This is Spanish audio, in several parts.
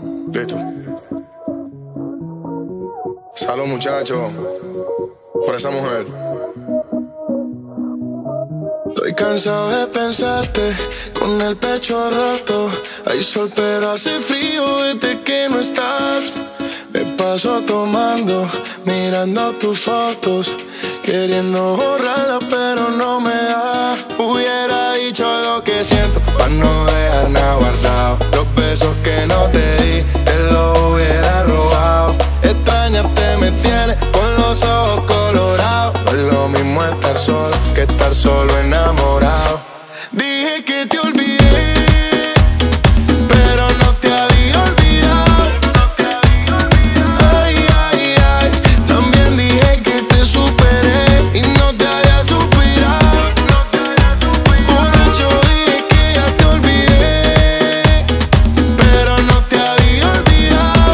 Listo. Salud, muchachos, por esa mujer. Estoy cansado de pensarte con el pecho roto. Hay sol pero hace frío desde que no estás. Me paso tomando, mirando tus fotos, queriendo borrarlas pero no me da. Hubiera dicho lo que siento pa' no dejar nada guardado. Los besos que no te di, te los hubiera robado. Extrañarte me tiene con los ojos colorados. No es lo mismo estar solo que estar solo enamorado. Dije que te olvidé, pero no te había olvidado. Ay, ay, ay. También dije que te superé y no te había suspirado. Borracho dije que ya te olvidé, pero no te había olvidado.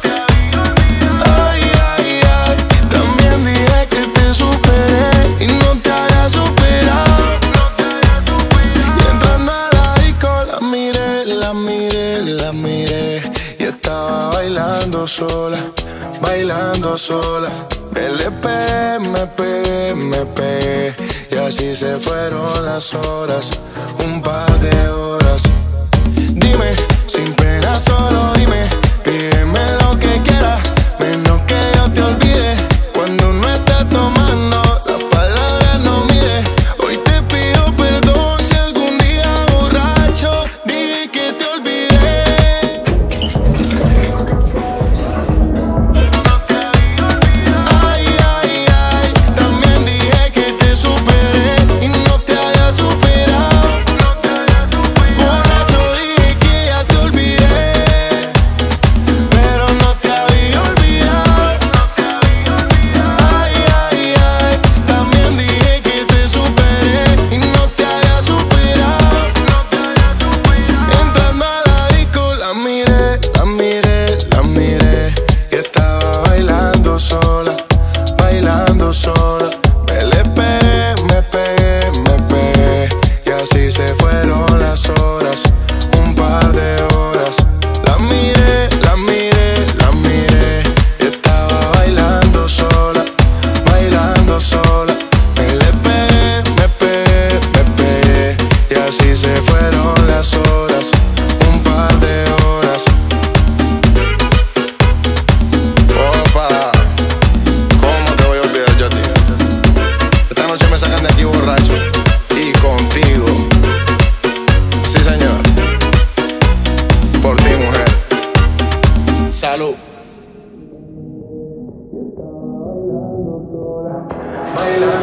Ay, ay, ay. También dije que te superé y no te había superado. Y entrando a la disco la miré, la miré, la miré. Y estaba bailando sola, bailando sola. Le pegué, me pegué, me pegué. Y así se fueron las horas, un par de horas. Dime, sin pena solo dime, pídeme lo que quieras, menos que yo te olvide. Cuando uno está tomando, las palabras no mide. Hoy te pido perdón si algún día borracho dije que te olvidé. Ay, ay, ay. También dije que te superé y no te había superado. Borracho dije que ya te olvidé, pero no te había olvidado. Ay, ay, ay. También dije que te superé y no te había superado. Entrando a la disco la miré, la miré, la miré. Y estaba bailando sola, bailando sola. Le pegué, me pegué, me pegué. Y así se fueron las horas, un par de horas. La miré, la miré, la miré. Y estaba bailando sola, bailando sola. Le pegué, me pegué, me pegué. Y así se fueron las horas, un par de horas. Opa, ¿cómo te voy a olvidar yo a ti? Esta noche me sacan de aquí borracho y contigo. Sí, señor. Por ti, mujer. Salud. Bailando